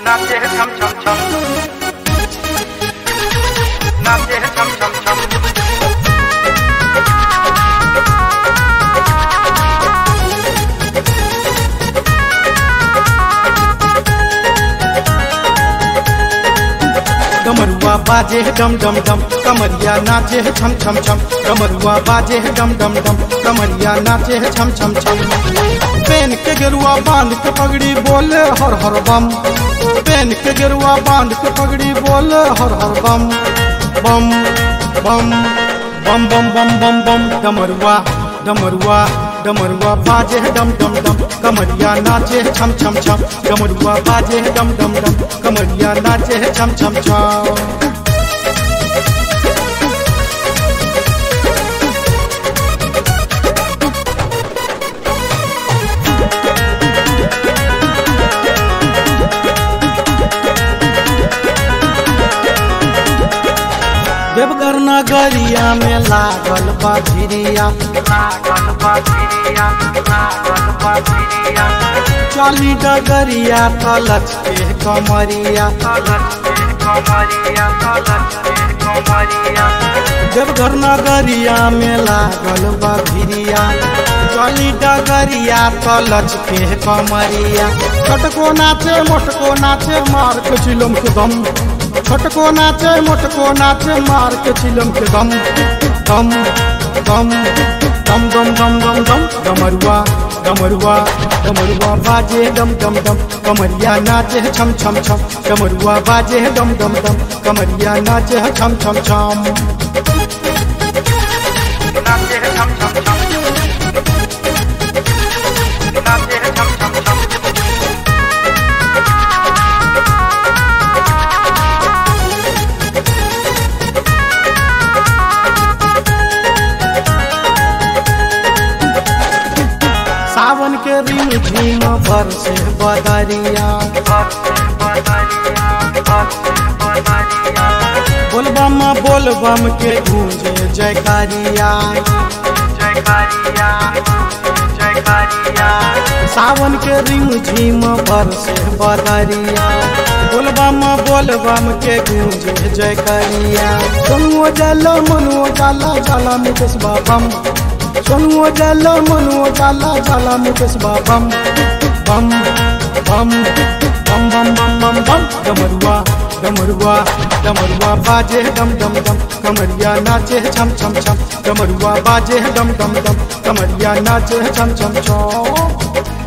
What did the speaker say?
नाचे है छम छम छम, नाचे है छम छम छम। डमरुआ बाजे है डम डम डम, कमरिया नाचे है छम छम छम। डमरुआ बाजे है डम डम डम, कमरिया नाचे है छम छम छम। पेन के गेरुआ बांध के पगड़ी बोले हर हर बम, पेन के गेरुआ बांध के पगड़ी बोले हर हर बम बम बम बम बम बम बम बम। डमरुआ डमरुआ डमरुआ बाजे है डम डम डम, कमरिया नाचे है छम छम छम। डमरुआ बाजे है डम डम डम, कमरिया नाचे है छम छम छम। देवघर नगरिया में लागल बा भिरिया, लागल बा भिरिया, लागल बा भिरिया। चाली डगरिया तलच के कमरिया, तलच के कमरिया, तलच के कमरिया। देवघर नगरिया में लागल बा भिरिया, चाली डगरिया तलच के कमरिया। छोटको नाचे मोटको नाचे मार के चिलम के दम, छोटको नाचे मोटको नाचे मार के चिलम के दम दम दम दम दम दम दम दम। डमरुआ डमरुआ डमरुआ बाजे डम डम डम, कमरिया नाचे है छम छम छम। डमरुआ बाजे है डम डम डम, कमरिया नाचे है छम छम छम। नाचे है छम छम छम, नाचे है छम छम छम। सावन के रिम झिम बरसे बदरिया, बोलबम बोलबम के गूंजे जयकारिया, जयकारिया, जयकारिया। सावन के रिम झिम बरसे बदरिया, बोलबम बोलबम के गूंजे जयकारिया। सोनुओ जाला मनुओ जाला जाला मुकेश बाबम, सोनुओ जाला मनुओ जाला जाला मुकेश बाबम बम बम बम बम बम बम बम। डमरुआ डमरुआ डमरुआ बाजे है डम डम डम, कमरिया नाचे है छम छम छम। डमरुआ बाजे है डम डम डम, कमरिया नाचे है छम छम छम।